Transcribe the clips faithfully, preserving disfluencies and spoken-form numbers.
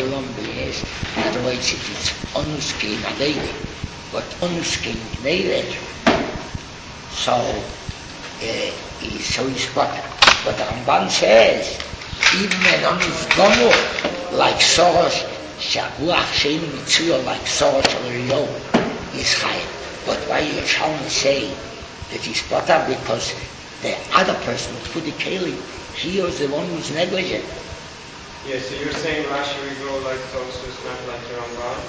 Shalom B'Yes. In other words, it is Onuskein Aleidi, but Onuskein Gneiret. So, uh, he, so he's spotted. But the Ramban says, even when Onus Gomu, like Soros, Shaguach Shein Mitzvah, like Soros Rio, is high. But why you shall say that he's spotted? Because the other person who put the Keli, he was the one who's negligent. Yeah, so you're saying Rashi will go like Tosfos, not like the Ramban?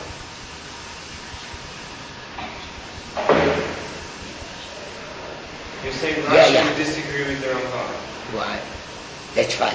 You're saying Rashi yeah, yeah. would disagree with the Ramban? Right. That's right.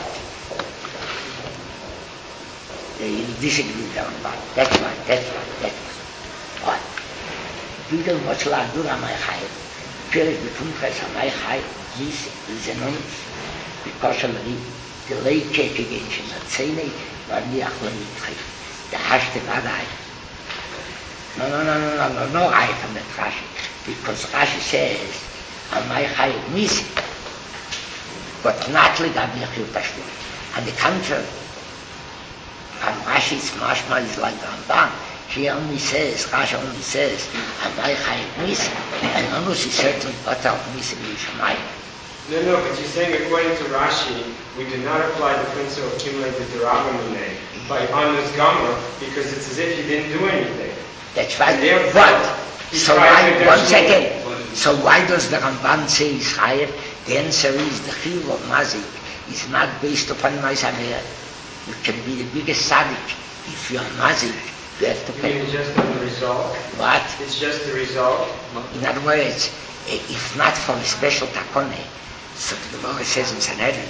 They disagree with the Ramban. That's right, that's right, that's right. Right. Bidel Motzla Dura Mai Chayim. Period between Chayim Mai Chayim. This is enormous. Because of the delay check against him. That's saying when the Achlan Yitzchak. The Hashte Vadai. No, no, no, no, no, no, no, I from the Rashi. Because Rashi says, Mai Chayim Nisi. But not like Gabi Yachil Tashlum. On the contrary, and Rashi's mashma is like the Ramban. He only says, Rashi only says, Amai Chayim Nisi. And Onus is certainly better of Nisi B'Yishamayim. No, no, but you're saying according to Rashi, we do not apply the principle of cumulative derabamine by Onus Gomer because it's as if he didn't do anything. That's right. But, so why, one second. So why does the Ramban say he's Chayev? The answer is the Chiyuv of Mazik is not based upon Maisameir. You can be the biggest tzaddik. If you're Mazik, you have to you pay. You mean just on the result? What? It's just the result? In other words, if not for a special takone, so the Gemara says in Sanhedrin,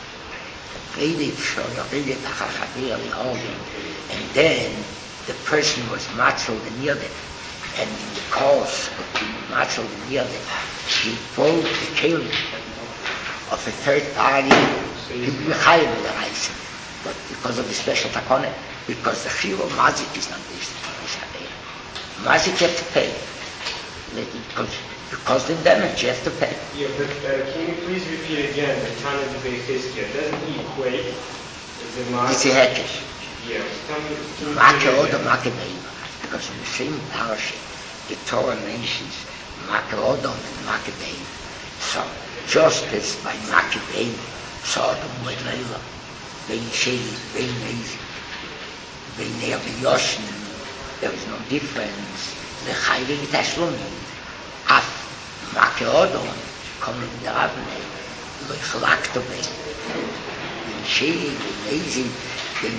and then the person was matzal the near them, and in the course of being matzal the near them, he broke the killing of a third party, he would be higher than the rice. But because of the special takone, because the chiyuv of mazik is not based on Mishadeh. Mazik you have to pay. Because you caused them damage, you have to pay. Yeah, but uh, can you please repeat again the Tana Debei Chizkiah? Doesn't he equate? Is it mazik? It's a hekesh. Yeah, tell me. Make Odom, Make Beim. Because in the same parasha, the Torah mentions Make Odom and Make Beim. So, just as by Make Beim, Sodom went Leila, Bein Sheli, Bein Eizik, Bein Ner B'Yoshin, there is no difference. The Chayre Tashlum, Af Make Odom, coming in the Rabbanei, Lo Yichlakto Bein, Bein Sheli, Bein Eizik, so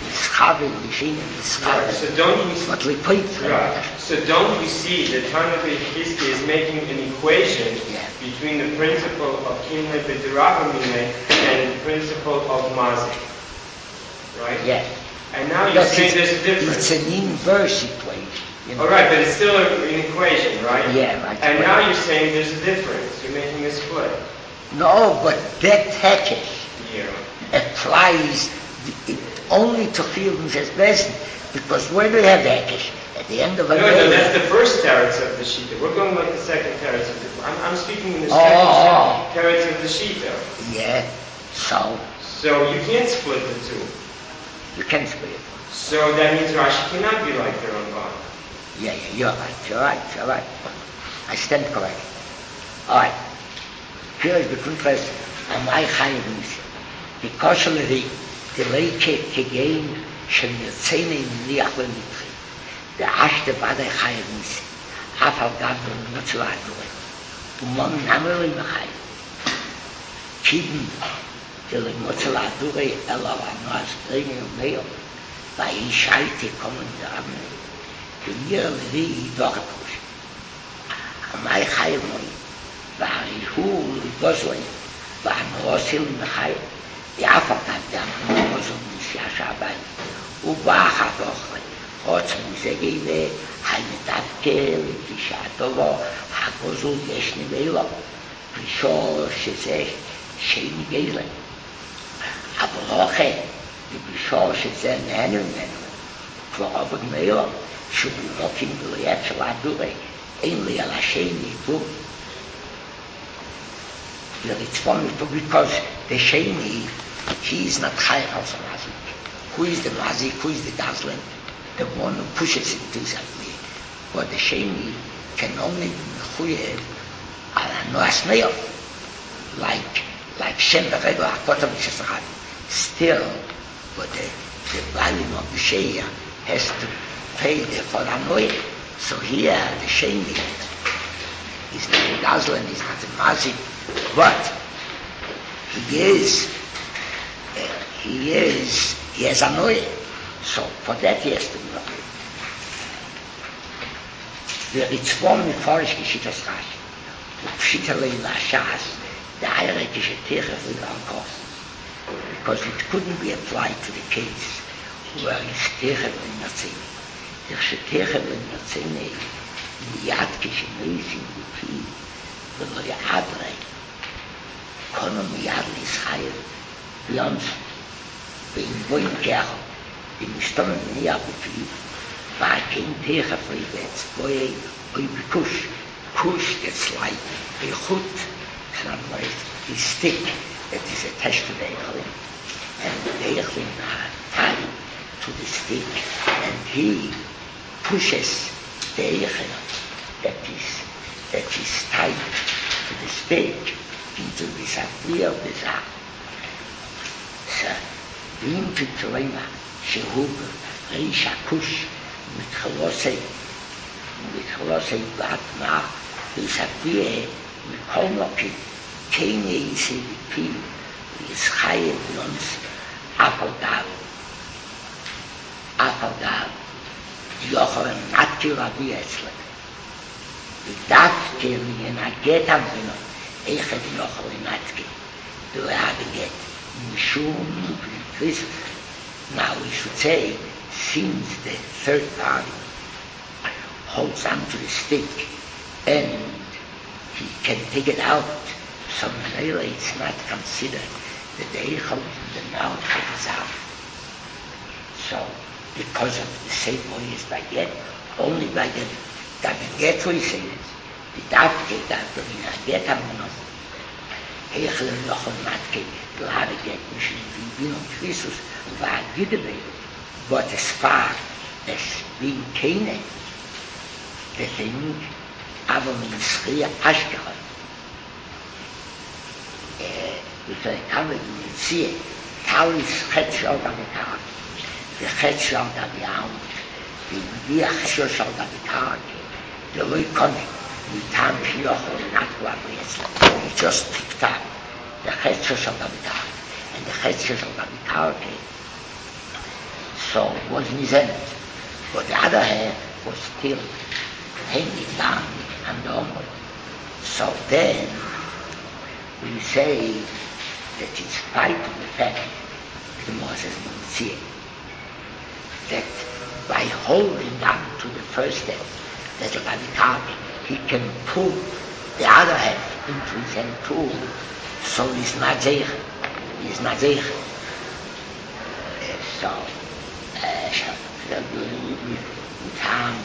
don't we see, right. So don't we see that Tana B'Chizkiah is making an equation yeah. between the principle of Kinle B'Derabamine and the principle of Mazik, right? Yeah. And now you're saying there's a difference. It's an inverse equation. You know? All right, but it's still an equation, right? Yeah, right. And right. now you're saying there's a difference. You're making a split. No, but that hekesh yeah. applies the, only to Chiyuv Mishas Bezdin, because where do you have hekesh? At the end of a no, day. No, that's the first teretz of the Shita. We're going like the second teretz of the. I'm, I'm speaking in the oh, second oh. teretz of the Shita. Yeah. So. So you can't split the two. You can split it. So that means Rashi cannot be like the Ramban. Yeah, yeah, you're right, you're right, you're right. I stand corrected. All right. Here is the contrast. Amai Chayim Nisi. Because of the delay again, שנרצה נניח למתחיל. ועשת בעדי חייב ניסי. אף על גב ומוצא הדורי. ומון נמר עם החייב. קידן דלמוצא הדורי אלא הנועז גרמי ומאיר. והיא שייטי קומן דרבני. ונראה לבי ידוח הפוש. המאי חייב מוי. והרי הוא לגוזוי. והנועסי למחייב. ואף על גב גם הנועזו נסיעה שעבד. ובאח הדוחרי. חוץ מזה גיבה, המדווקא לפגישתו בו, הגוזל יש נבילו, פרישו שזה שני גזל. אבל לא כן, לפרישו שזה נהנו ממנו, כבר עובד מילו, שהוא לא כמדויק של הדורי, אין לי על השני טוב. לרצפון איתו, because the sheni, he is not higher as a mazik. who is the mazik, who is the gazlan, the one who pushes it to Zakmi. But the Sheni can only be mechuyev ala noas me'ov, like like Shem v'Rego HaKotam Shesachad. Still, but the, the volume of the Sheia has to pay the Foranoia. So here, the Sheni is not a Gazlan, he's not a Mazik, but he is, uh, he is, he has a Noia. So for that he has to be Noia. The Ritzvon Meforish Geshitas Rashi, the Pshitale Lashas, the Eirek is a Techef without cost. Because it couldn't be applied to the case where it's Techef in Natzini. There's a Techef in Natzini, Miyad Kishimesim Yuki, V'lo Ya'adre, Kono Miyad L'Yisrael, beyond, V'in Boin Kecho, the Mishtom Miyad Yuki, V'akein Techef Rivetz, Boye, Oy B'kush, Kush gets like a chut, in other words, a stick that is attached to the Eichlin, and the Eichlin are tied to the stick, and he pushes the Eichlin that is, that is tied to the stick into the Safri of the Zah. So, Vim Pitrema, Shehub, Reish HaKush, Mitchalosei, Mitchalosei Bat Ma, the Safri, Mikolmoki, Kene Isivipi, Yischayev Yons, Apogal, Apogal, Yochorem Matki Rabbi Etzler. The Dafke in a get Avino, Echet Yochorem Matki, do I have a get? Mishum, Christ. Now we should say, since the third party holds onto the stick and he can take it out, so really it's not considered that the Eichel is in the mouth of the Zav. So, because of the same way as by get, only by the get we say this, the Davke, Davke, in a get Amonos, Eichel and Yochel Matke, you have a get, Mishim, Vibino, Christus, Vagidebe, but as far as being Kane, the thing, aber min schrie Ashkelon. If I come with me, see, Talis Chetshol Gavitar, the Chetshol Gaviam, the Via Chetshol Gavitar, the Loikon, the Tam Piochel, not Guabriesla. He just picked up the Chetshol Gavitar, and the Chetshol Gavitar came. So it was in his hand, but the other hand was still hanging down and onward. So then we say that it's spite of the fact that Moses didn't see it, that by holding on to the first step, that the Gavitar, he can pull the other half into his hand too, so he's not zeich, he's not zeich. Uh, so, uh, with Ham,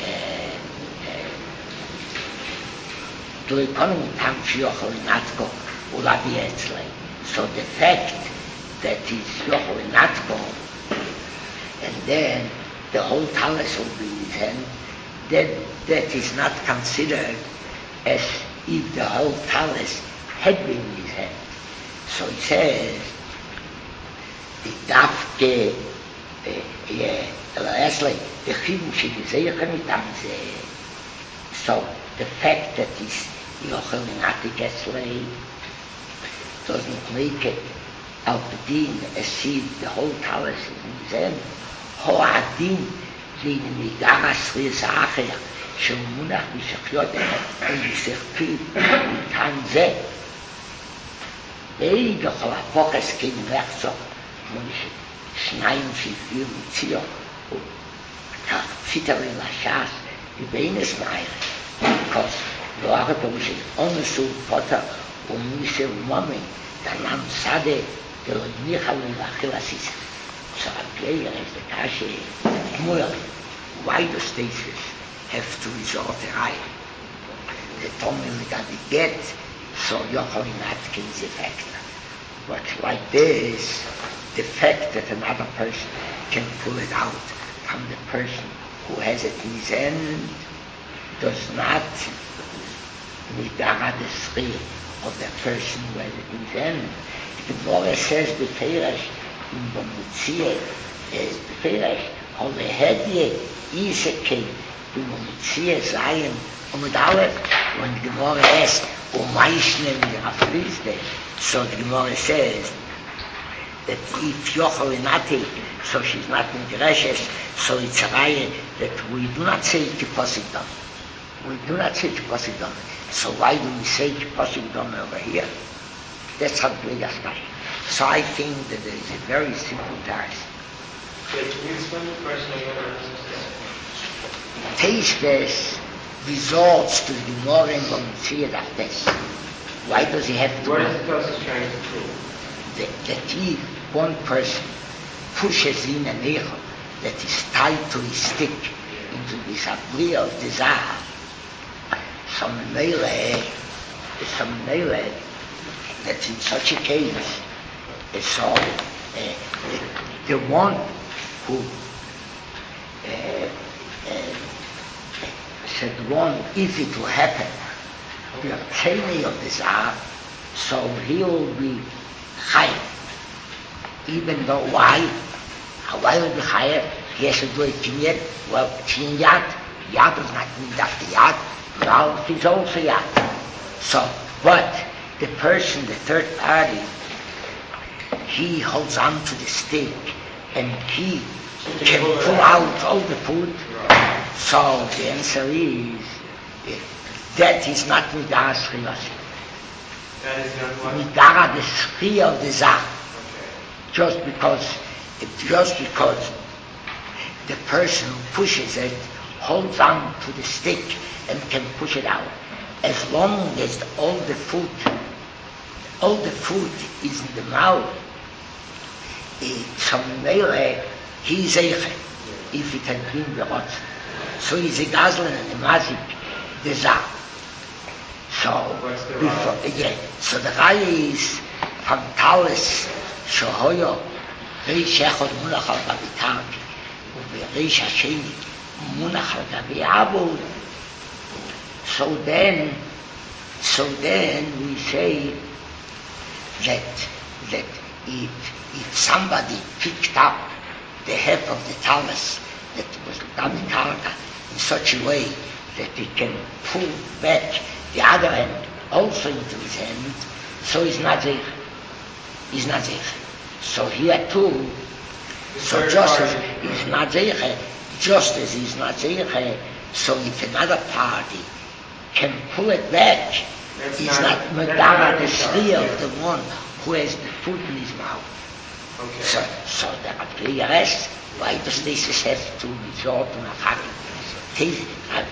to economy Tam Shiochel Natko Ulabi Etzle. So the fact that he's Yochel Natko, and then the whole talus will be in his hand, that, that is not considered as if the whole talus had been in his hand. So he says, the Dafke, yeah, lastly, the Chidush in the so the fact that he's Yochel Natik doesn't make it Al-Padin as if the whole talus is in his hand. Ho-Adin Lin Migaras Rizachia Shemunach Mishachyote Mishachpi Tan Ze Ei Yochel Apoches Kin Verso Monish Shnayim Shifir Mitzio Tachitari Lashas Ibenes Meire because the Arabic is Onusul Potter Umisir Mami Dalam Sade the Nichal Lachilasis. So a player is the Kashi Muel. Why the stations have to resort to Rai? The Tomil got the get, so Yochel Natkin is a factor. But like this, the fact that another person can pull it out from the person who has it in his hand does not midara the schir of the person who has it in his hand. The Gemara says befeirish in Bamutzie, befeirish hol ehedye isekei Bamutzie Zayin und Aleph, when the Gemara asks, O Maishne Miraflizde, so the Gemara says that if Yochel Inati, so she's not in Gereshes, so it's a raya that we do not say Kiposidon. We do not say Kiposidon. So why do we say Kiposidon over here? That's how we discuss. So I think that there is a very simple task. Okay, can you explain the question again? Teishves resorts to the Gemara and Bamutzie of this. Why does he have to? What is the Tosfos trying to prove? That, that if one person pushes in a nechel that is tied to his stick into this abri of the Zah, some melee, some melee, that in such a case, so uh, the, the one who uh, uh, said one, if it will happen, the Atzeni of the Zah, so he will be higher. Even though why? Why will be higher? He has to do a kinyat. Well, kin yad. Yad does not mean that the yad. Ralph is also yad. So, but the person, the third party, he holds on to the stick and he can pull out all the food. So the answer is that is not midah schiyos. That is not what? Midara the schiyah of the zah. Just because, just because the person who pushes it holds on to the stick and can push it out. As long as all the food, all the food is in the mouth, so he is eiche, if it had been the rotz. So he's a gazlan and a mazik, the zah. So, what's the before, yeah, so the raya is from Talis, Shohoyo, Reish Echod Munach al Gabi Tarki, Reish Hasheni Munach al Gabi Abud. So then, so then we say that that if if somebody picked up the half of the talus that was Gabi Tarka in such a way that he can pull back the other hand also into his hand, so he's not there. He's not there. So here too, so just as he's not there, just as he's not there, so if another party can pull it back, That's he's not- not that's Madara not the the sphere charge, of the one who has the food in his mouth. Okay. So, so the Abri rest, why does this have to resort to Nachak?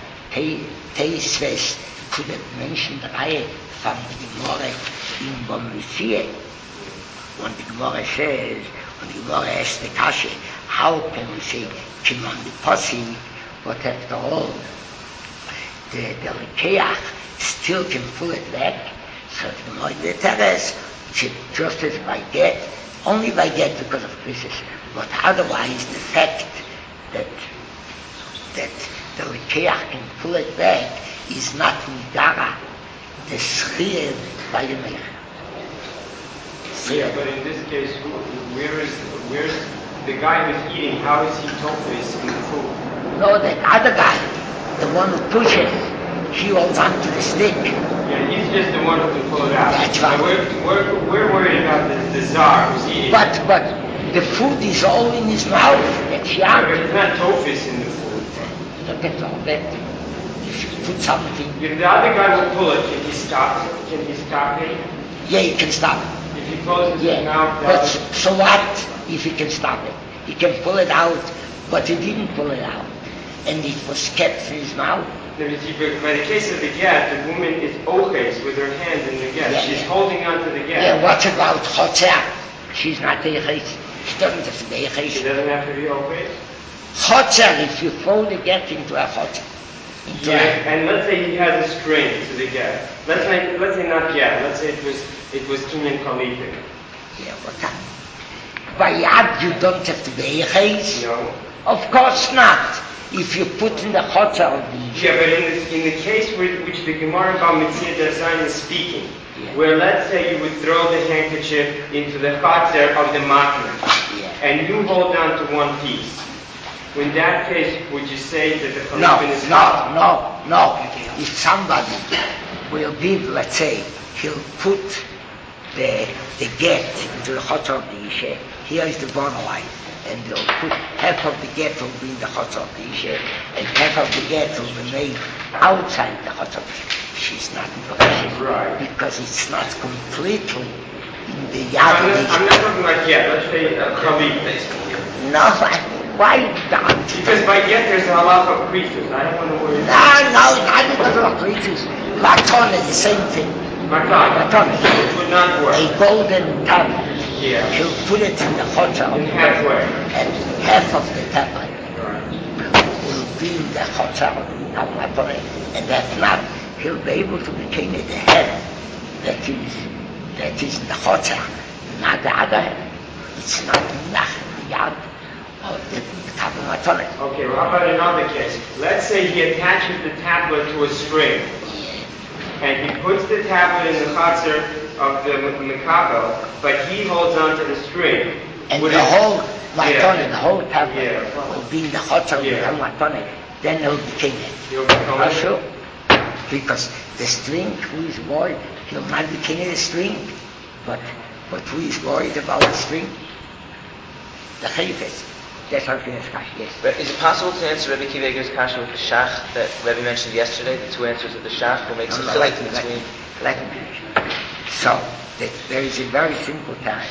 Teisves could have mentioned the Reihe from the Gemara in Bamutzie. When the Gemara says, when the Gemara asks the Kasha, how can we say Kimon the Posi, but after all, the, the Rikeach still can pull it back? So the Gemara the Teres, just as by that, only by that because of Christus, but otherwise the fact that that the Rikeach can pull it back is not Midara, the Schir by the Melech. Yeah, but in this case, where is where's the guy who's eating? How is he tofes in the food? No, that other guy, the one who pushes, he holds on to the stick. Yeah, he's just the one who can pull it out. That's right. But we're, we're, we're worried about the, the czar who's eating. But but the food is all in his mouth. That's Yeah, but yad. it's not tofes in the food. That's all that. If you put something, If the other guy will pull it, can he stop it? Can he stop it? yeah, he can stop it. If he closes his Yeah, mouth, the but other- so what if he can stop it? He can pull it out, but he didn't pull it out, and it was kept in his mouth. Let me see, but by the case of the get, the woman is oches with her hand in the get. Yeah, She's yeah. holding on to the get. Yeah, what about Chotzer? She's not Eiches. She doesn't have to be She Eiches. doesn't have to be oches? Chotzer, if you fold the get into a Chotzer. Into Yeah, a, and let's say he has a string to the get. Let's say, let's say not get. Let's say it was it was kinyan kalipin. yeah, what time? by yad you don't have to be eiches? No. Of course not. If you put in the chotzer of the isha. Yeah, but in the, in the case where, which the Gemara about Mitzvah Dazayin is speaking, Yeah. where let's say you would throw the handkerchief into the chotzer of the matna, Yeah. and you hold on to one piece. In that case, would you say that the No, Chalipin is no, no, no. If somebody will give, let's say, he'll put the the get into the chotzer of the isha, here is the bottom line. And they'll put half of the get will be in the chotzer of the isha, and half of the get will be made outside the chotzer of the isha. She's not in Right. because it's not completely in the I'm yad of not, the I'm isha. not talking about get, let's say uh, Chalip. No, why don't? Because by get there's a halacha of creatures. I don't want to worry No, no, not because of creatures. Matone, the same thing. Matana. Matone. It would not work. A golden tablet. Yeah. He'll put it in the chotzer of In the halfway. and half of the tablet Right. will be in the chotzer of Matone, and that's not. He'll be able to become the half that is that is in the chotzer, not the other half. It's not nach the yad of the tablet Matone. Okay, well, how about another case? Let's say he attaches the tablet to a string, and he puts the tablet in the chatzar of the mekabel, but he holds on to the string. And Would the it- whole matone, Yeah. the whole tablet Yeah. will be in the chotzer of the Yeah. matone. Then he'll become it. He'll become For it? sure. Because the string, who is worried, he'll not become the string. But but who is worried about the string? The chayfetz. That's how he has yes. But is it possible to answer Rebbe Akiva Eiger's kasha with the shach that Rebbe mentioned yesterday, the two answers of the shach, who makes No, a no, chilek let me, let between... me, let me finish. So, that there is a very simple time.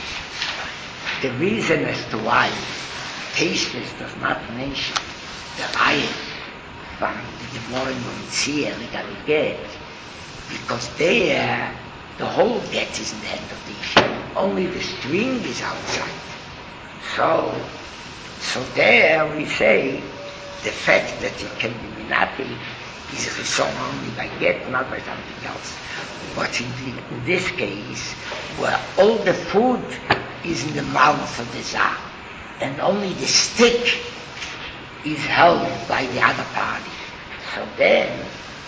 The reason as to why Tasteless does not mention the ayat from the Gemara in Mitzvah regarding get, because there, the whole get is in the hand of the Isha. Only the string is outside. So, so there we say the fact that it can be minapi is resolved only by get, not by something else. But in, the, in this case, where all the food is in the mouth of the Zah, and only the stick is held by the other party. So then,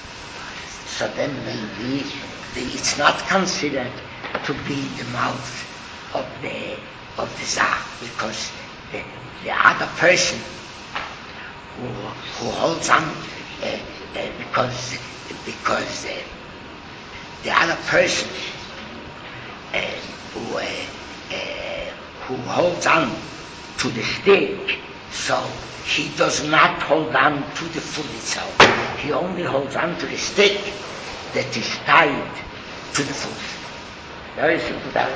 so then maybe the, it's not considered to be the mouth of the of the Zah, because the, the other person who who holds on, uh, uh, because because uh, the other person uh, who uh, uh, who holds on to the stick, so he does not hold on to the food itself. He only holds on to the stick that is tied to the food. Very simple. That.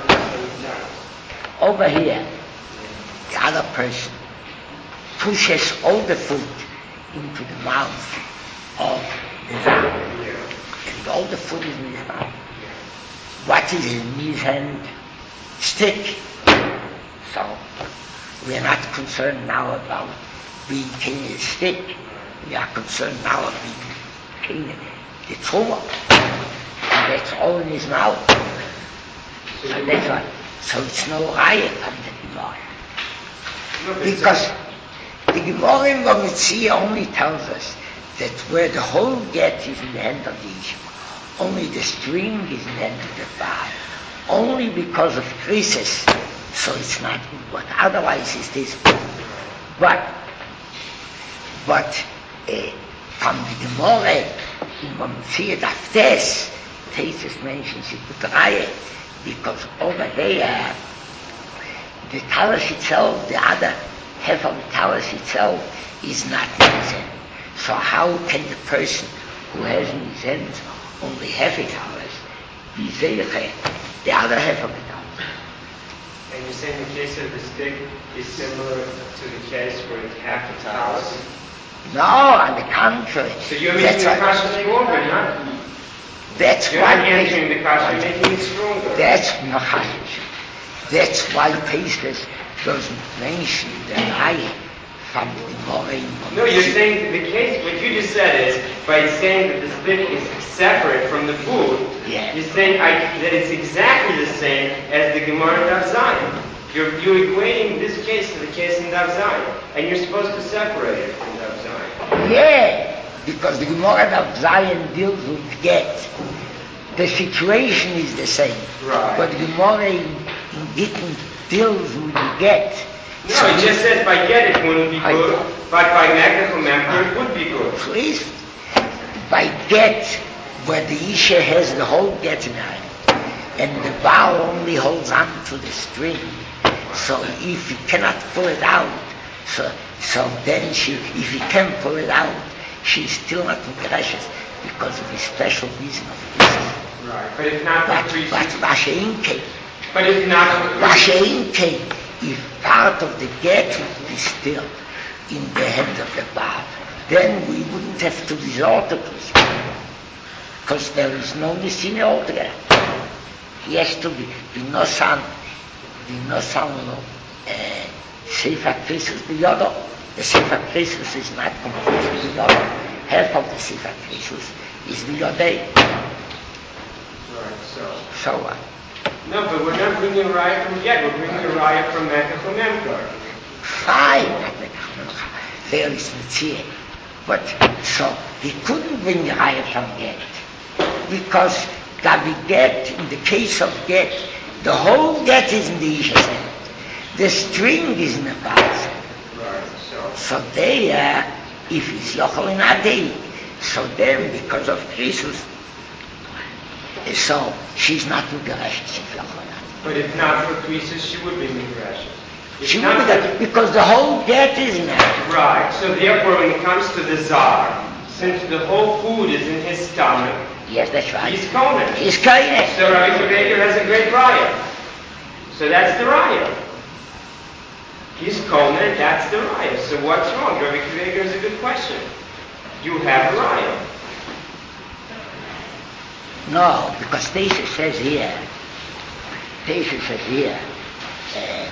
Over here, the other person pushes all the food into the mouth of the Zah, and all the food is in his mouth. What is in his hand? Stick. So we are not concerned now about being king of the stick. We are concerned now about being king of the truma. And that's all in his mouth. And that's why. So it's no riot from the Gemara. Because the Gemara in Mitzvah only tells us that where the whole get is in the hand of the Isha, only the string is in the hand of the father. Only because of crisis, so it's not good. But otherwise it's this. But, but uh, from the Gemara in Mitzvah Daftes, Tesis mentions it with riot, because over there, the talus itself, the other half of the talus itself is not in his hand. So how can the person who has in his hands only half a talus be zeiche the other half of the talus? And you're saying the case of the stick is similar to the case where it's half a talus? No, on the contrary. So you're making the kasha stronger, not? That's You're why not answering the kasha, you're making it stronger. That's Nachash. That's why Tasteless doesn't mention the ayah from the Gemara. No, you're saying the case, what you just said is, by saying that the stick is separate from the food, Yeah. you're saying I, that it's exactly the same as the Gemara Daf Zayin. You're, you're equating this case to the case in Daf Zayin, and you're supposed to separate it from Daf Zayin. Yeah, because the Gemara Daf Zayin deals with get. The situation is the same. Right. But the Gemara in, in Gittin deals with the get. No, so it just says by get it wouldn't be good, I, but by Magna Member it would be good. Please, by get, where the Isha has the whole get in her, and the bow only holds on to the string, so if you cannot pull it out, so so then she, if you can pull it out, she's still not Mugreshes because of the special reason of this. Right, but if not But, for but Vasheinke, But if not Vasheinke, if part of the get would be still in the hand of the bow, then we wouldn't have to resort to this, because there is no Nisine altogether. He has to be the Nosan, the Nosan uh, Sefer Krisus B'yodo. The Sefer Krisus is not completely B'yodo. Half of the Sefer Krisus is B'yodei. Right, so. So what? Uh, no, but we're not bringing a riot from get, we're bringing a riot from Mecca from Memkar. Fine, there is Mitzvah. But so he couldn't bring a riot from get, because Gabi get, in the case of get, the whole get is in the Isha's hand. The string is in the Baal's hand. Right, so. So there, if it's Yochel in Adei, so then, because of Krisus, so she's not Mugarashes if Yochel in Adei. But if not for Krisus, she would be Mugarashes. She would be that, because the whole get is in her. Right, so therefore when it comes to the Tsar, since the whole food is in his stomach, yes, that's right. he's Kohen. He's Kohen. So Rabbi Kivager has a great riot. So that's the riot. He's Kohen, that's the riot. So what's wrong? Rabbi Kivager is a good question. You have a riot. No, because Teisha says here, Teisha says here, uh,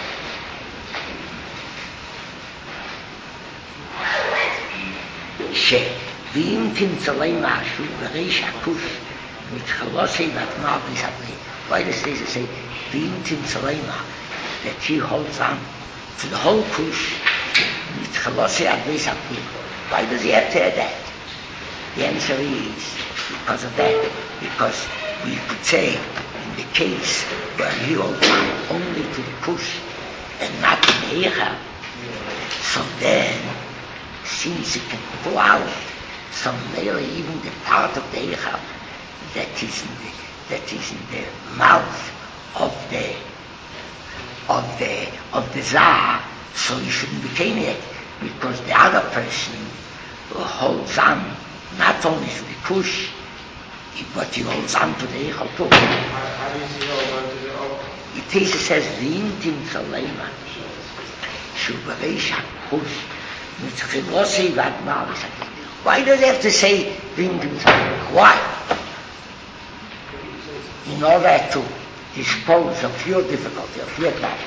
ואם תמצאי משהו בריש הכוש מתחלוסי והתמר בספרי. Why does Teisha say, ואם תמצאי מה, that she holds on to the whole kush מתחלוסי והתמר. Why does he have to add that? The answer is because of that, because we could say in the case where he holds on only to the kush and not to the eicha, so then since it can go out, so merely even the part of the eicha that is in the that is in the mouth of the of the of the zah, so he shouldn't be taken yet, because the other person holds on not only to the kush, but he holds on to the eichel too. How does he hold on to the eichel? It is, it says, V'intim Salema, Shubareish HaKush, Mitzchilosi V'admar V'sakit. Why does he have to say V'intim Salema? Why? In order to dispose of your difficulty, of your problem.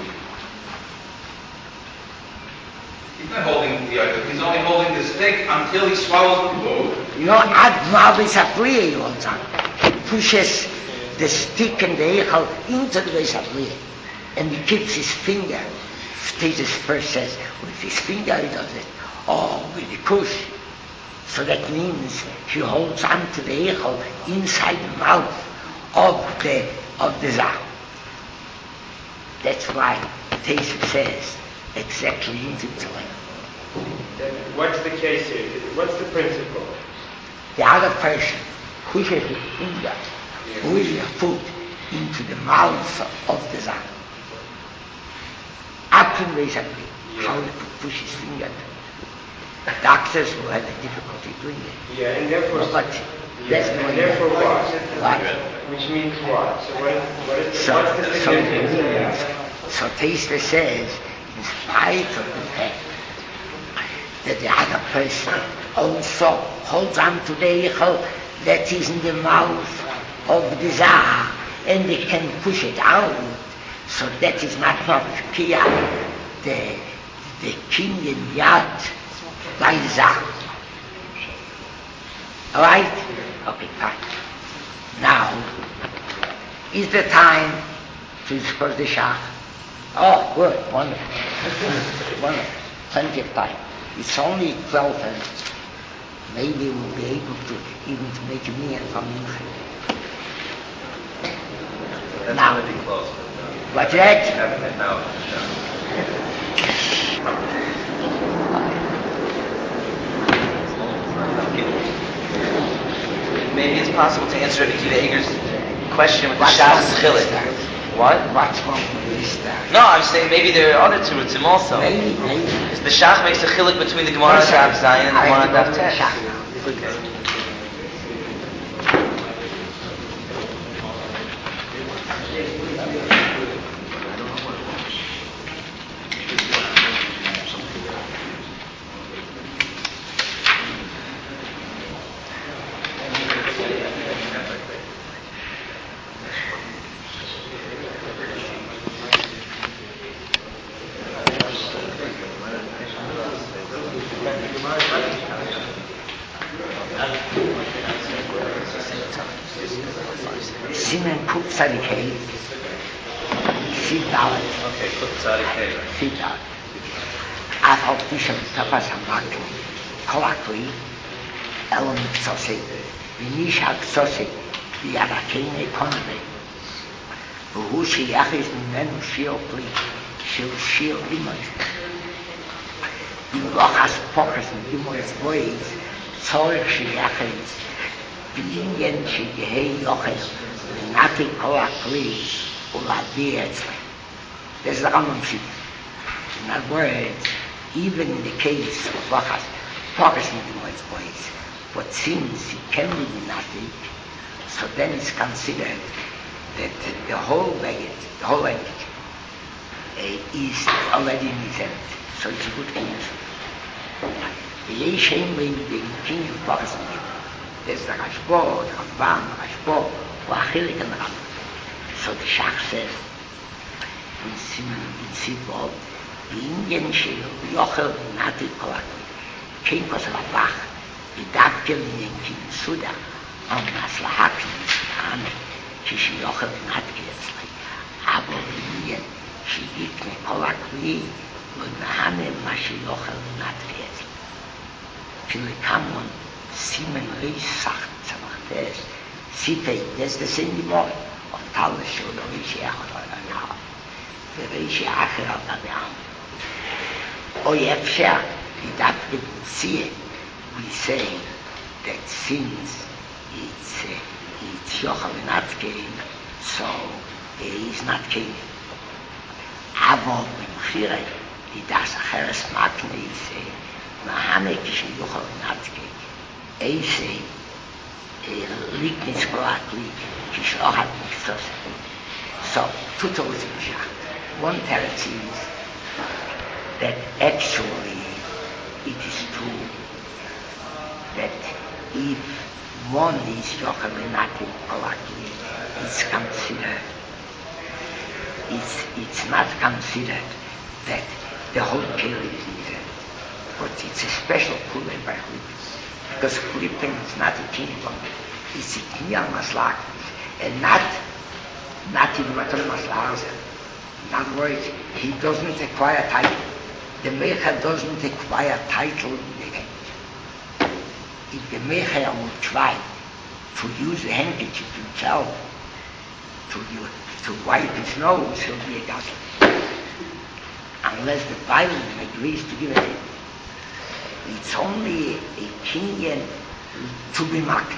He's not holding the other. He's only holding the stick until he swallows the food. No, ad marvis apriya he holds on. He pushes the stick and the eichel into the base apriya, and he keeps his finger. Jesus first says, with his finger he does it, or with the kush. So that means he holds on to the eichel inside the mouth of the of the zah. That's why Teisha says exactly into the way. What's the case here? What's the principle? The other person pushes his finger with the foot into the mouth of the zah. Up to the exactly how he could push his finger. Doctors who had a difficulty doing it. Yeah, and therefore. But yeah, that's and no therefore what? What? Which means what? So what is, what is the, So, what's the so, significance of that? so Teisha says, in spite of the fact that the other person also holds on to the eichel that is in the mouth of the zah, and they can push it out, so that is not Mavkiya, the the Kinyan Yad by the zah. Alright? Okay, fine. Now is the time to discuss the shach. Oh, good, wonderful. Wonderful. Plenty of time. It's only twelve and maybe we'll be able to even to make a meal from Mincha. That's Now. going to be close. What's that? No. Maybe it's possible to answer Rabbi Akiva Eger's question with the What's Shas wrong with Chilik. this? What? What's wrong with this there? No, I'm saying maybe there are other terutzim also. Maybe, maybe. Because the Shach makes a chilik between the Gemara on Daf Zayin and the I Gemara have on to go Daf to the Tet. Shach now. Okay. Simen Kut Tzadik Hey, Sid Dalet, Okay, put Tzadik Hey. Sid Dalet. Af auf Tisha Tapas Hamakli, Kolakli, Elon Ksose, Vinish HaKsose, V'Yarakein Economy, V'hu Sheyachiz Mimenu Shio Kli, Shil Shio Imoy. V'lochas Pokas M'Imoy Boiz, Tzorich Sheyachiz, V'Ingen Sheyehei Yochel, V'Nati Kolakli, U'Lavi Etzle. This is the Rambam Shita. In other words, even in the case of Lochas, Pokas M'Imoy Boiz, but since he can be nothing, so then it's considered that the whole baggage, the whole entity, uh, is already in his end. So it's a good case. The Yeshem being the king of Pokas M'Imoy. There's the Rashbo, the Ramban, the Rashbo, the Achilik and the Rambam. So the Shach says, in Sidbol, the Indian Shil, Yochel, Nati Kolakli, King Kosalavach, the Dabkel in King Suda, on Maslahakli, Ane, Kishi Yochel, Natki, Abo, Indian, she Yikne Kolakli, Lunahane, Mashi Yochel, Natki, Kilekamon, Simen Reis Sach, Tzamachtes, Sitei, that's the same Gemara of Talish, or the Reishi Echad, or the Nahal. The Reishi Acher al Gabeam. O Yefsher, the Dapket Tzie, we say that since it's, uh, it's Yochel not came, so he is not came. Avo B'mchire, the Das Acheres Makne, he say, Mahane Kish Yochel not came. He say, liegt nicht Kolakli, Kish Ochat Mitzvos. So, two thoughts in Shach. One teretz is that actually it is true that if one is Yochel Menati Kolakli, it's considered, it's, it's not considered that the whole keli is needed, but it's a special kule by Klippin. Because Klippin is not a kingdom, it's a Kiyal Maslach, and not, not even Matal Maslach. In other words, he doesn't acquire title. The Mecha doesn't acquire title in the hand. If the Mecha will try to use the handkerchief himself to, to wipe his nose, he'll be a gadol. Unless the Bible agrees to give it him. It's only a kinyan to be marked.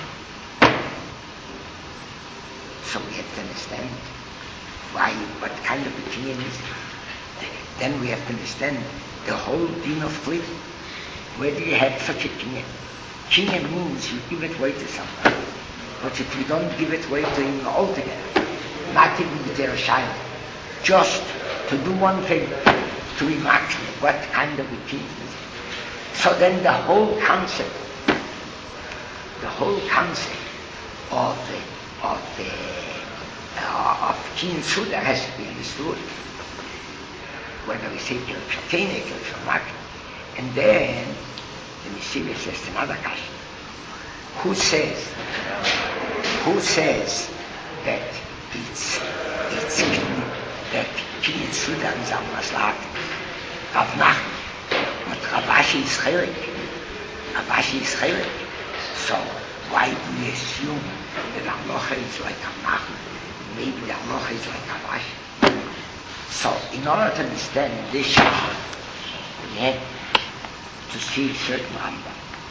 So we have to understand why, what kind of a kinyan is it. Then we have to understand the whole din of flip. Where do you have such a kinyan? Kinyan means you give it away to somebody. But if you don't give it away to him altogether, not even with their child, just to do one thing, to be marked, what kind of a kinyan is it? So then the whole concept, the whole concept of the, of the, uh, of Kin Suda has to be understood. Whether we say Kil Shatene, Kil Shamak. And then, the Messiah says another question. Who says, who says that it's, it's, that Kinyan Sudan is on Maslak, Rav Nachman, but Ravashi is Chelik. Ravashi is Chelik. So why do we assume that Aloha is like Rav Nachman? Maybe the Aloha is like Ravashi. So in order to understand this Shach, we have to see certain Rambam.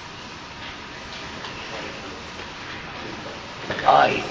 I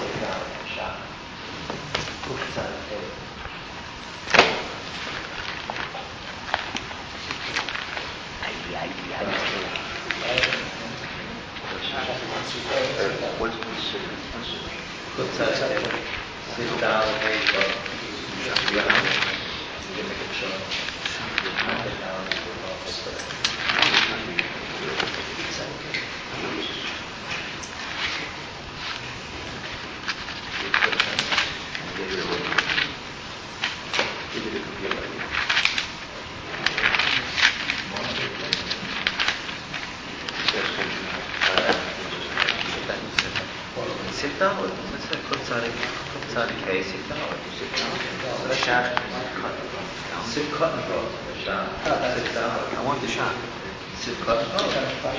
Sit down. Sit down. Sit down. The shot. Sit cut and draw. Shot. Sit down. I want the shot. Sit cut and draw.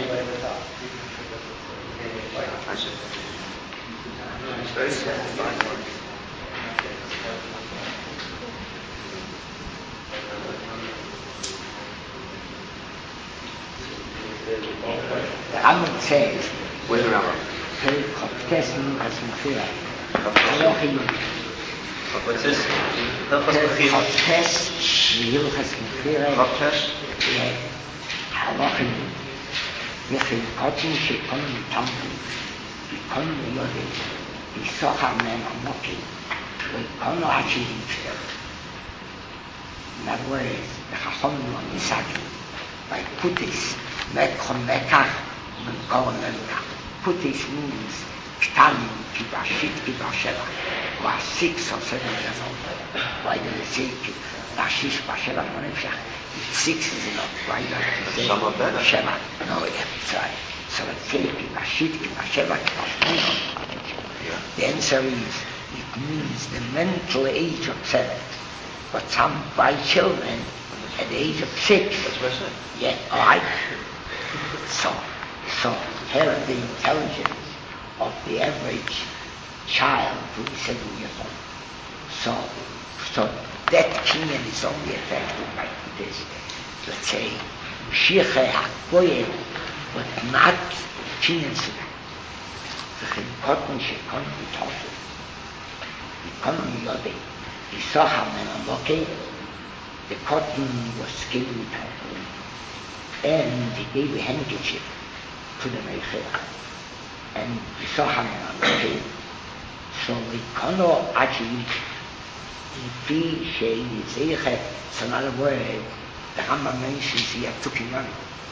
It's very simple. The Rambam says, Where's the Rambam? Testen as Mechira. Aloha Yom. What's this? Test, Hilchas Mechira. Test? Yeah. Aloha Yom. Mechir Kotin, Shekon, Tampu. Yikon, Yode. Yisocha Men Amoki. Yikon, Achi Yimfer. In other words, the Chachom on Yisaki. By Putis, Mekchom Mekach, Menkoron Mekach. Putis means Ktanim, Kibashit, Kibasheva, who are six or seven years old. Why do they say Rashish Basheva Monefshach? If six is enough, why don't you say Sheva? No, yeah, that's right. So let's say Kibashit, Kibasheva, Kibasheva. The answer is, it means the mental age of seven. But some by children at the age of six. That's what I said. Yeah, all right. So, so here the intelligence of the average child who is seven years old. So, so that kinyan is only affected by this, let's say, Shirche HaKoyed, but not kinyan Sudan. The Chinkotten Shekon be taught. The Konon Yodei, the Soha Men Amoke, the cotton was skilled with her, and he gave a handkerchief to the Meicher, and he saw him on the tail. So we kono achi fi shei zeiche. So in other words, the Rambam mentions he had took him on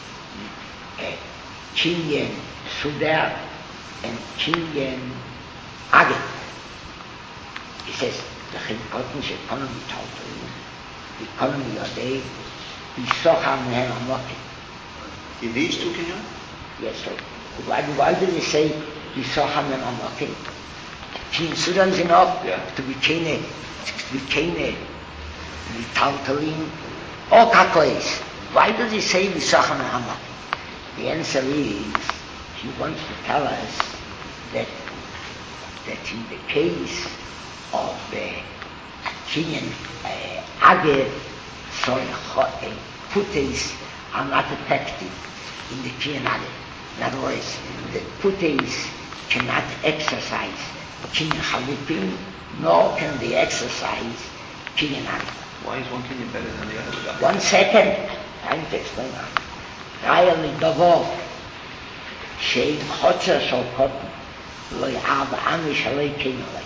Kinyan Sudar and Kinyan Age. He says the Chinkotten Shekon Mitauto. The economy of the day, we saw how men are mocking. In these two kinyan? Yes, so why, why did they say we saw how men are mocking? King Sudan is enough Yeah. to be kene, to be kene, Mitautolim, or Kakois. Why does he say we saw how men are mocking? The answer is, he wants to tell us that, that in the case of the Kinyan Age, so Putes are not effective in the Kinyan Age. In other words, the Putes cannot exercise Kinyan Chalipim, nor can they exercise Kinyan Age. Why is one kinyan better than the other? One second, I'm to explain that. Rayali Davo, Shein Chotzer Shal Kotten, Lo Ya'ab Ami Shalei Kinyan.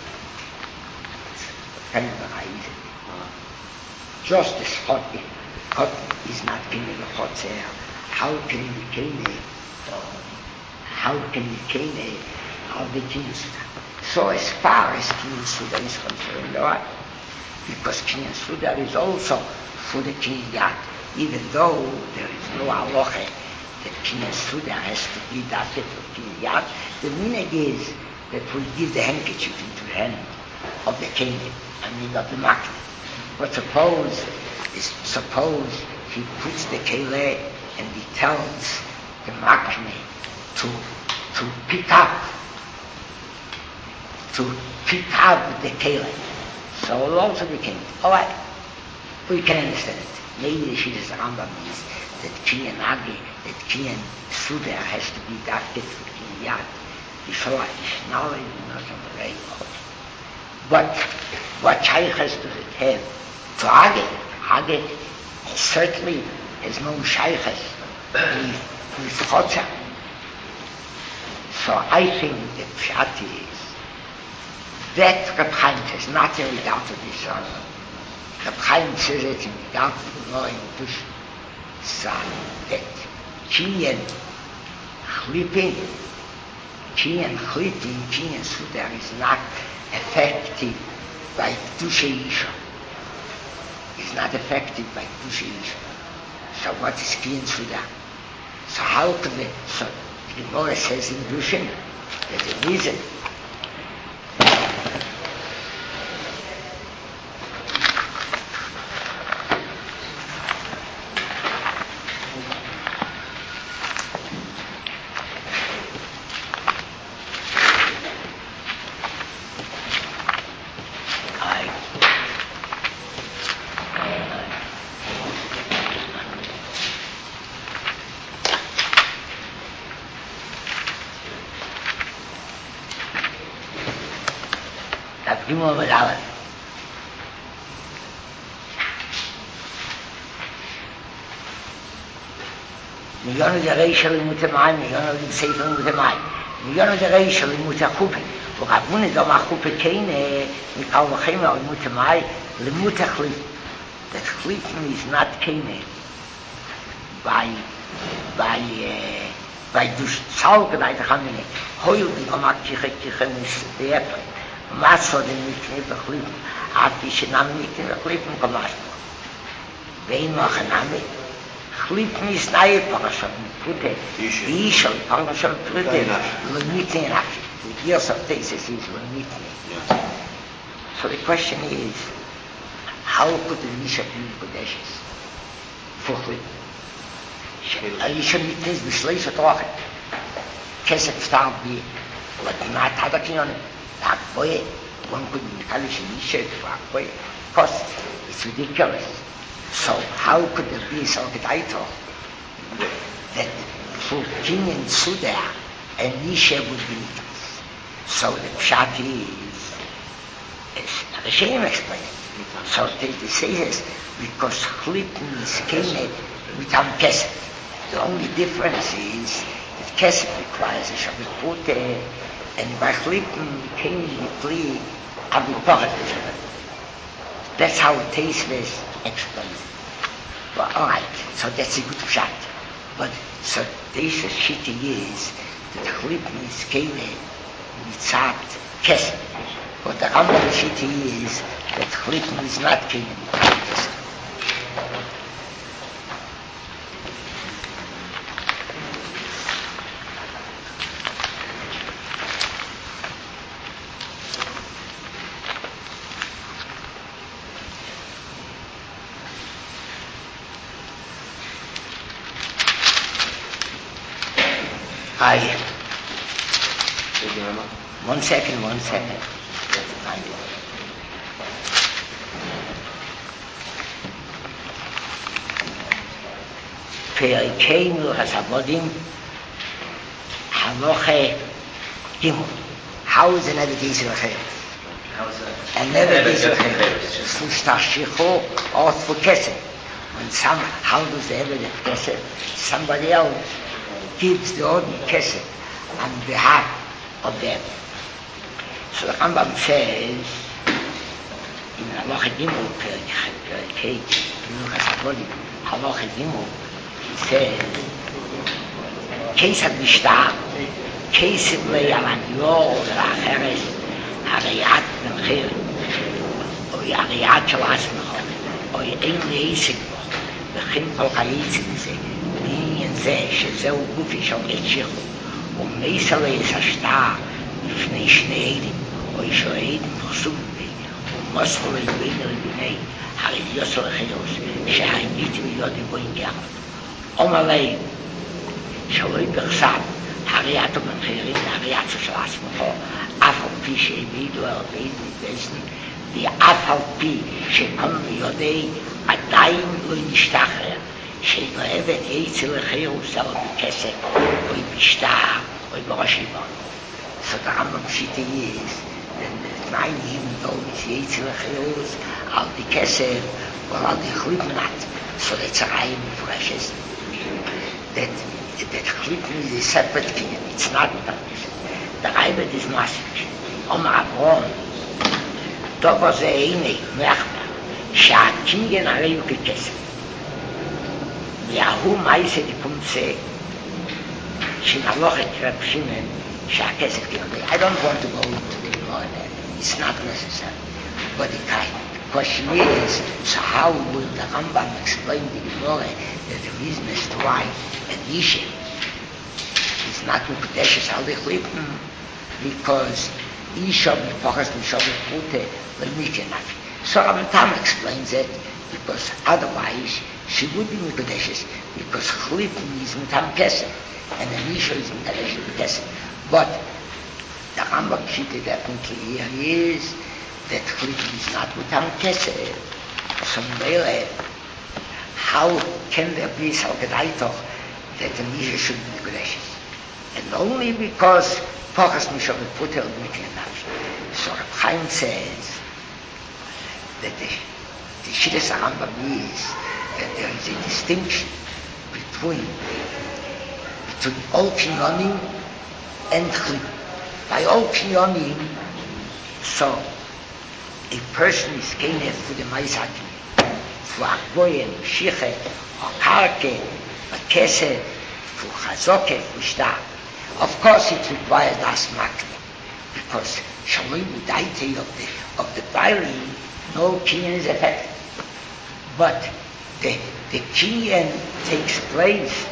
Just as cotton, cotton is not kinyan chotzer. How can you kinyan? How can you kinyan? How the kinyan Sudan? So as far as kinyan Sudan is concerned, right? Because kinyan Sudan is also for the kinyan Yad, even though there is no halacha that kinyan Sudan has to be adapted for kinyan Yad. The minhag is that we give the handkerchief into the hand of the kinyan. I mean, of the makna. But suppose, is suppose he puts the kele and he tells the makne to, to pick up, to pick up the kele. So will also be king. All right, we can understand it. Maybe the Shittas Rambam is that Kinyan Agi, that Kinyan Suda has to be adapted for Kinyan Yad. Before Ishnali, not on the radio. But what Shaykhas does it have? To Agi, Agi certainly has no Shaykhas with, with Chotza. So I think that Pshat is that Reb Chaim has not in regard to this one. Reb Chaim says it in regard to the law in Bush, so that Kinyan Chlipin, Kinyan Chlipin, Kinyan Sudar is not affected by Kedusha Yisha. It's not affected by Kedusha Yisha. So what is Kinyan Sudar? So how could it, so the Gemara says in Dushin, there's a reason. Gimel with Aleph. Miyonu de Reisha Limuta Mayim, Miyonu de Sefer Limuta Mayim, Miyonu de Reisha Limuta Chuppin, V'Rabuni do Ma Chuppin Keine, Mikal V'Chema Limuta Mayim, Limuta Chlip. That Chlipin is not Keine by, by, uh, by Dush Tzal Gedai Tachamine, Hoyul B'Gomak Tichek Tichem is the Ephraim. Maso den Mikne Bechlippen, Api Shenam Mikne Bechlippen Kamasmo. Vein Machanami, Chlippen is Nae Parasham Pute, Ishal Parasham Pute, Lemikne Rafi. The years of thesis is Lemikne. So the question is, how could the Nisha be Kodeshes for Chlippen? Nisha Mikne is Bishleisha Tochen. Kesef Star be, like not Hadakion. Boy, one could be Kalish and Nisha to boy. Of course, it's ridiculous. So how could there be so Gedaito that for King and Suda and Nisha would be Nikas? So the Pshat is, as Hashem explained, so they, they say this because Chlipin is Kene without Kesef. The only difference is that Kesef requires a Shabbat Pute. And by Chlipin came the plea Abu Bakr. That's how Tasteless explains. Well, all right, so that's a good shot. But so this shitty is that Chlipin is came mitzat Kesef. But the other shitty is that Chlipin is not came mitzat Kesef. Hi. One second, one second. Perikeinu Hasabodim Haloche Gimel. How is another diesel affair? Another diesel affair. Sustashicho or for Kesef. When some, how does the evidence Kesef? Somebody else gives the ordinary Kesef on behalf of them. So the Rambam says in Halacha Gimel, Perikei, Halacha Gimel, he says, Kesef Nishtar, Kesef Le'Yalanyor, Le'Acheres, Hariyat Benchir, or Hariyat Shalasmach, or Ein Le'Esik, Bechim Kol Chayitzim, בעניין זה שזהו גופי של רציחו ומסלה יש השטעה לפני שני עדים או יש העדים חסום בי ומסרו לבין לביני הרי יוסו לחירוס, שהאנגית ויודי בוין גרם. אומרי, שלוי בכסף, הרי אתו במחירים, הרי אצו של עצמכו, אף על פי שהבידו על בית מבסן, ואף על פי שכל מיודי עדיין לא נשתחרר, שאינו עבד יצא לחירוס, אלא בכסף, או בשטר, או בראש ליבון. So the Rambam Shita is that the nine even though it's Yitzhak Lechirus, al the Kesef, or al the Chlipnat, so that's a Rayim Mufreshes. That that Chlipn is a separate kinyan, it's not Mufreshes. The Rayim is Masich. Omar Avron, Togo Ze Einei, Mechmer, Sha Kinyan Arayu Kekesef. Yahu Maise di Kumse, Shinalochet Reb Shimon, I don't want to go into the Gemara there. It's not necessary. But the question is, so how will the Rambam explain the Gemara that the reason as to why a Yishem is not Mekudeshes al Dechlippen? Because Isha B'Pochas Misha B'Pute L'Mikenafi. So Rabbi Tam explains it because otherwise she would be Mekudeshes because Chlippen is Mutam Kesef and the Isha is Mekudeshes B'Kesef. But the Rambam Shita definitely here is that Chlipin is not Mutam Kesef. So Mele, how can there be so Gedaitoch that the Nisha should be Greshes? And only because Pochas Misha B'Putel Miklenav. So Reb Chaim says that the, the Shittas Rambam is that there is a distinction between between all Kinyonim and Chlip. By all Kinyonim, so a person is Kenef for the Maisakim, for Agboyen, Shiche, or Karke, or Kesef, for Chazoke, for Shtar. Of course it requires Das Makne, because Shalom Udaite of the, of the Bailing, no Kinyan is affected. But the, the Kinyan takes place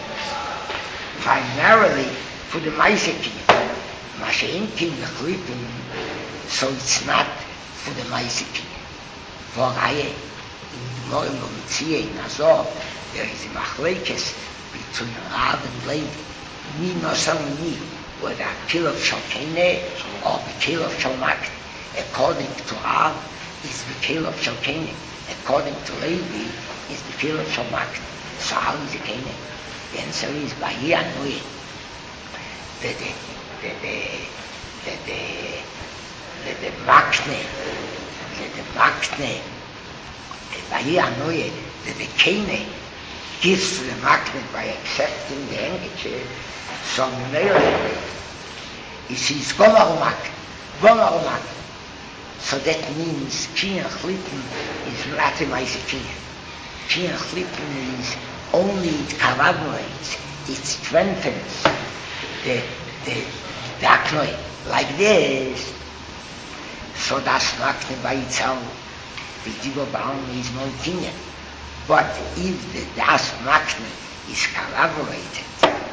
primarily for the Maisakim. Mashain King Chlipin, so it's not for the Maisakim. For Aye, in the Morim Mitzvah in Azor, there is a machlekes between Rav and Levi. Me no some me, whether a kill of Shalkene or a kill of Shalmak. According to Rav, is the kill of Shalkene. According to Levi, is the kill of Shalmak. So how is the Kene? The answer is by here and way. The the the the the the Makne, the Makne, by here and way, the Kene gives to the Makne by accepting the handkerchief. So Mele, he says Gomar Makne, Gomar Makne. So that means Kinyan Chlipin is not a Maise Kinyan. Kinyan Chlipin is only it corroborates, it strengthens the the the Aknoi. Like this, so that's Makne by itself. The Digo Baum is no Kinyan. But if the Das Makne is corroborated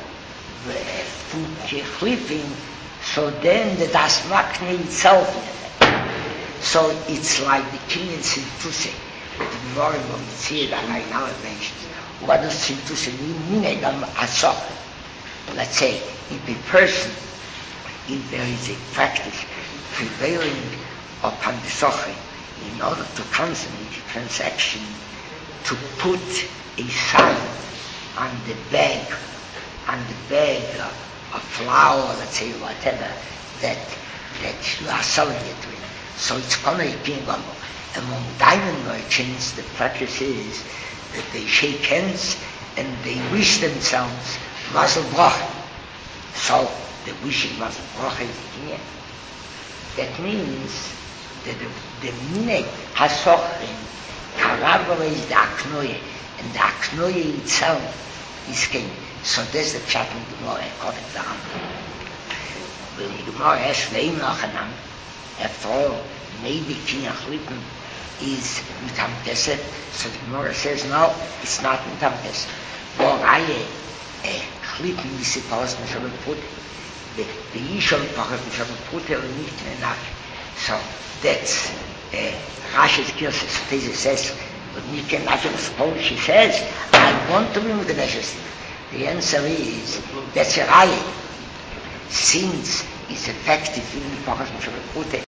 through Chlipin, so then the Das Makne itself is effective. So it's like the Kinyan Sintuse, the Gemara of Mitzvah that I now mentioned. What does Sintuse mean? Minegam Asok. Let's say, if a person, if there is a practice prevailing upon the Soche in order to consummate the transaction, to put a sign on the bag, on the bag of, of flour, let's say, whatever, that that you are selling it with. So it's gonna be among diamond merchants, the practice is that they shake hands and they wish themselves Mazel Bracha. So the wishing Mazel Bracha is here. That means that the, the minute Hasochim corroborates the Aknoye, and the Aknoye itself is king. So there's the chat in the Gemara according to Rambam. When the Gemara asks Ve'im Lachanam, after all, maybe Kinyan Chlipin is Mitam Kesef, so the Gemara says no, it's not Mitam Kesef. Well, I Chlipin is supposed to be put the the Yishon Pachas to be put there nicht enough. So that's uh, Rashi's Kirsis. This says But we can actually suppose she says, I want to be with the Neshes. The answer is, that's a right. Since it's effective in the Pachas Moshe